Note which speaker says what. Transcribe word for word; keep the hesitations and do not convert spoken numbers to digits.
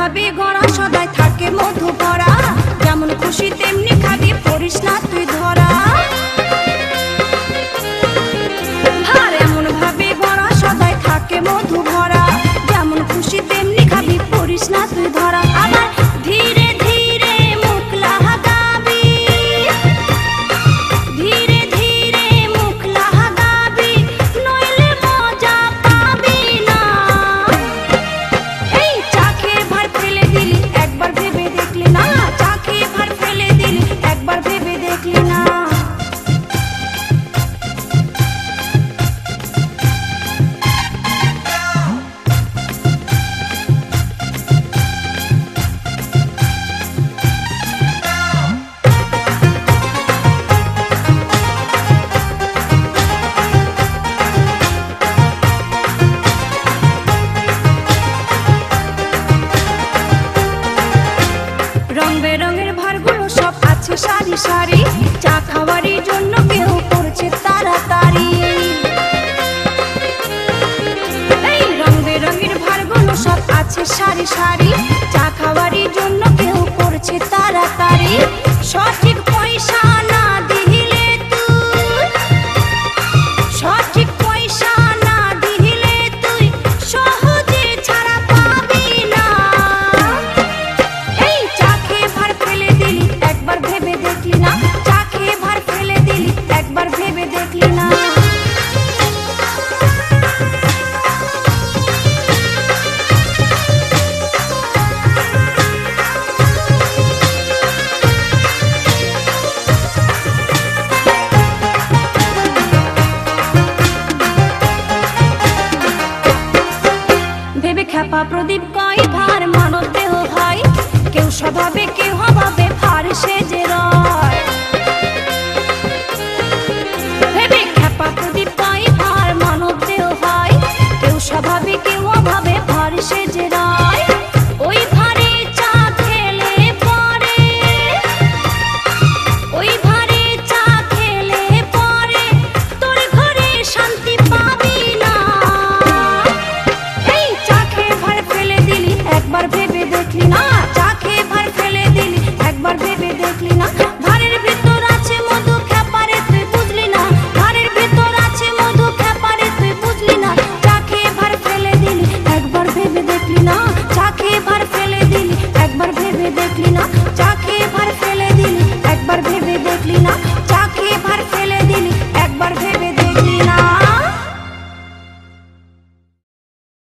Speaker 1: ভাবে গড়া সদাই থাকে মধু ভরা, যেমন খুশি তেমনি খাবি পড়িস না তুই ধরা। আর এমন ভাবে গড়া সদাই থাকে মধু ভরা, যেমন খুশি তেমনি খাবি পড়িস না তুই ধরা। আবার ধীরে ধীরে মুখ লাগাবি, ধীরে ধীরে মুখ লাগাবি, নইলে মজা পাবি না। এই চা খেয়ে ভার ফেলে দিলি একবার ভেবে দেখলি না, চা খেয়ে ভার ফেলে দিলি একবার ভেবে দেখলি না। রং বেরঙের ভারগুলো সব আছে সারি সারি, চা খাওয়ারই জন্য কেউ করছে তাড়াতাড়ি। এই রং বেরঙের ভারগুলো সব আছে সারি সারি, চা খাওয়ারই জন্য কেউ করছে তাড়াতাড়ি। সঠিক পয়সা না দিলে তুই, সঠিক পয়সা না দিলে তুই সহজে ছাড়া পাবি না। এই চা খেয়ে ভার ফেলে দিলি একবার ভেবে দেখলি না, চা খেয়ে ভার ফেলে দিলি একবার ভেবে দেখলি না। ভেবে খ্যাপা প্রদীপ কয় ভার মানব দেহ হয়, কেউ স্বভাবে কেউ অভাবে ভার সেজে রয়। ভেবে খ্যাপা প্রদীপ কয় ভার মানব দেহ হয়, কেউ স্বভাবে কেউ অভাবে ভার সেজে রয়। ওই ভারে চা খেলে পরে, ওই ভারে চা খেলে পরে তোর ঘরে শান্তি পাবি না। এই চা খেয়ে ভার ফেলে দিলি একবার ভেবে দেখলি না, চা খেয়ে ভার ফেলে দিলি একবার ভেবে দেখলি না। ভারের ভেতর আছে মধু খ্যাপারে তুই বুঝলি না, ভারের ভেতর আছে মধু খ্যাপারে তুই বুঝলি না। চা খেয়ে ভার ফেলে দিলি একবার ভেবে দেখলি না, চা খেয়ে ভার ফেলে দিলি একবার ভেবে দেখলি না।